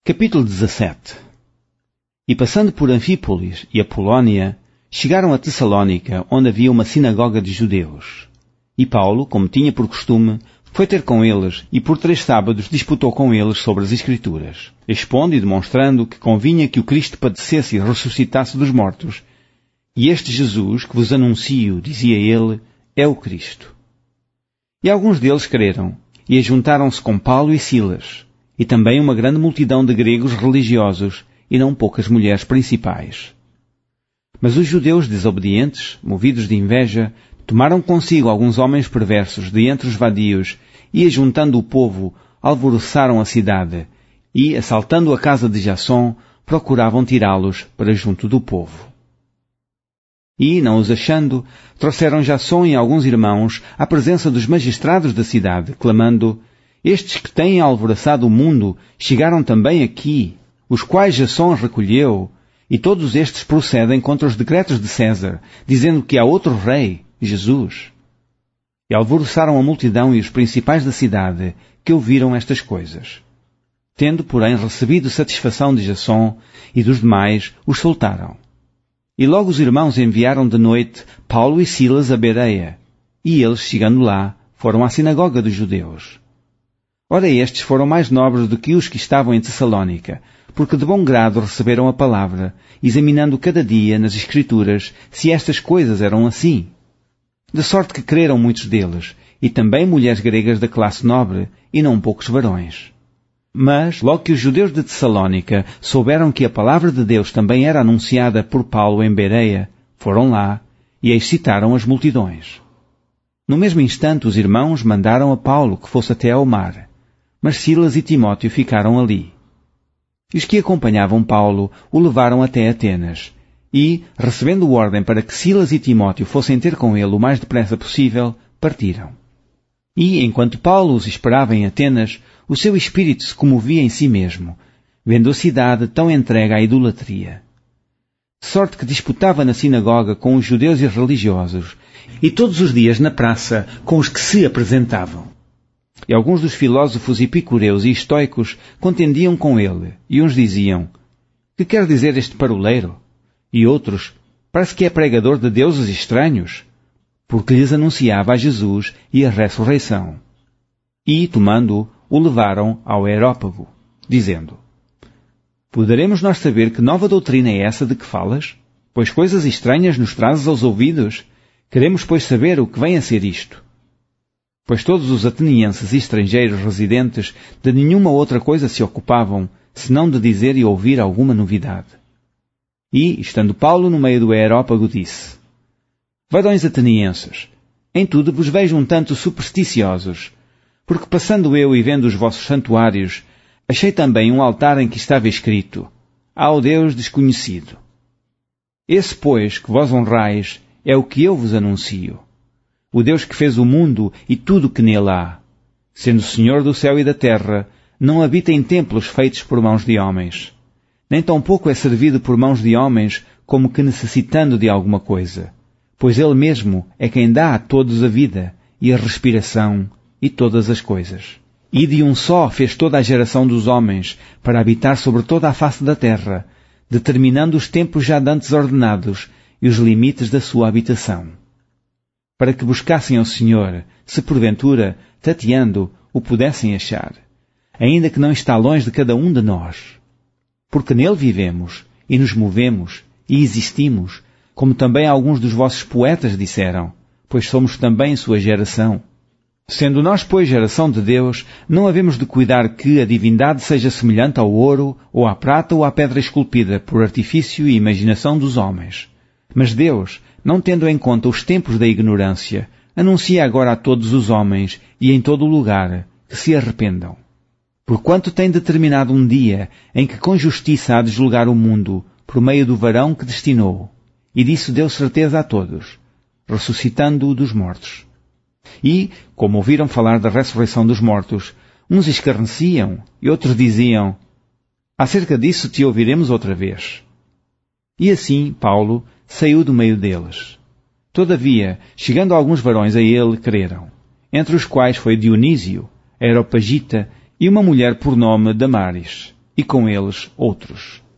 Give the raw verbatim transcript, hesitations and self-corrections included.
Capítulo dezassete. E passando por Anfípolis e Apolónia, chegaram a Tessalónica, onde havia uma sinagoga de judeus. E Paulo, como tinha por costume, foi ter com eles e por três sábados disputou com eles sobre as Escrituras, expondo e demonstrando que convinha que o Cristo padecesse e ressuscitasse dos mortos. E este Jesus, que vos anuncio, dizia ele, é o Cristo. E alguns deles creram, e ajuntaram-se com Paulo e Silas, e também uma grande multidão de gregos religiosos, e não poucas mulheres principais. Mas os judeus desobedientes, movidos de inveja, tomaram consigo alguns homens perversos de entre os vadios, e, ajuntando o povo, alvoroçaram a cidade, e, assaltando a casa de Jasson, procuravam tirá-los para junto do povo. E, não os achando, trouxeram Jasson e alguns irmãos à presença dos magistrados da cidade, clamando: estes que têm alvoroçado o mundo chegaram também aqui, os quais Jasson recolheu, e todos estes procedem contra os decretos de César, dizendo que há outro rei, Jesus. E alvoroçaram a multidão e os principais da cidade, que ouviram estas coisas. Tendo, porém, recebido satisfação de Jasson e dos demais, os soltaram. E logo os irmãos enviaram de noite Paulo e Silas a Bereia, e eles, chegando lá, foram à sinagoga dos judeus. Ora, estes foram mais nobres do que os que estavam em Tessalónica, porque de bom grado receberam a palavra, examinando cada dia nas Escrituras se estas coisas eram assim. De sorte que creram muitos deles, e também mulheres gregas da classe nobre, e não poucos varões. Mas, logo que os judeus de Tessalónica souberam que a palavra de Deus também era anunciada por Paulo em Bereia, foram lá e excitaram as multidões. No mesmo instante os irmãos mandaram a Paulo que fosse até ao mar, mas Silas e Timóteo ficaram ali. E os que acompanhavam Paulo o levaram até Atenas, e, recebendo ordem para que Silas e Timóteo fossem ter com ele o mais depressa possível, partiram. E, enquanto Paulo os esperava em Atenas, o seu espírito se comovia em si mesmo, vendo a cidade tão entregue à idolatria. De sorte que disputava na sinagoga com os judeus e religiosos, e todos os dias na praça com os que se apresentavam. E alguns dos filósofos epicureus e estoicos contendiam com ele, e uns diziam: que quer dizer este paroleiro? E outros: parece que é pregador de deuses estranhos, porque lhes anunciava a Jesus e a ressurreição. E, tomando-o, o levaram ao Areópago, dizendo: poderemos nós saber que nova doutrina é essa de que falas? Pois coisas estranhas nos trazes aos ouvidos. Queremos, pois, saber o que vem a ser isto. Pois todos os atenienses e estrangeiros residentes de nenhuma outra coisa se ocupavam, senão de dizer e ouvir alguma novidade. E, estando Paulo no meio do Areópago, disse: varões atenienses, em tudo vos vejo um tanto supersticiosos, porque passando eu e vendo os vossos santuários, achei também um altar em que estava escrito: ao Deus desconhecido. Esse, pois, que vós honrais, é o que eu vos anuncio. O Deus que fez o mundo e tudo o que nele há, sendo Senhor do céu e da terra, não habita em templos feitos por mãos de homens, nem tampouco é servido por mãos de homens como que necessitando de alguma coisa, pois ele mesmo é quem dá a todos a vida e a respiração e todas as coisas. E de um só fez toda a geração dos homens para habitar sobre toda a face da terra, determinando os tempos já dantes ordenados e os limites da sua habitação, para que buscassem ao Senhor, se porventura, tateando, o pudessem achar, ainda que não está longe de cada um de nós. Porque nele vivemos, e nos movemos, e existimos, como também alguns dos vossos poetas disseram, pois somos também sua geração. Sendo nós, pois, geração de Deus, não havemos de cuidar que a divindade seja semelhante ao ouro, ou à prata, ou à pedra esculpida por artifício e imaginação dos homens. Mas Deus, não tendo em conta os tempos da ignorância, anuncia agora a todos os homens e em todo o lugar que se arrependam. Porquanto tem determinado um dia em que com justiça há de julgar o mundo por meio do varão que destinou, e disso deu certeza a todos, ressuscitando-o dos mortos. E, como ouviram falar da ressurreição dos mortos, uns escarneciam e outros diziam: acerca disso te ouviremos outra vez. E assim Paulo saiu do meio deles. Todavia, chegando alguns varões a ele, creram, entre os quais foi Dionísio, Areopagita, e uma mulher por nome Damaris, e com eles outros.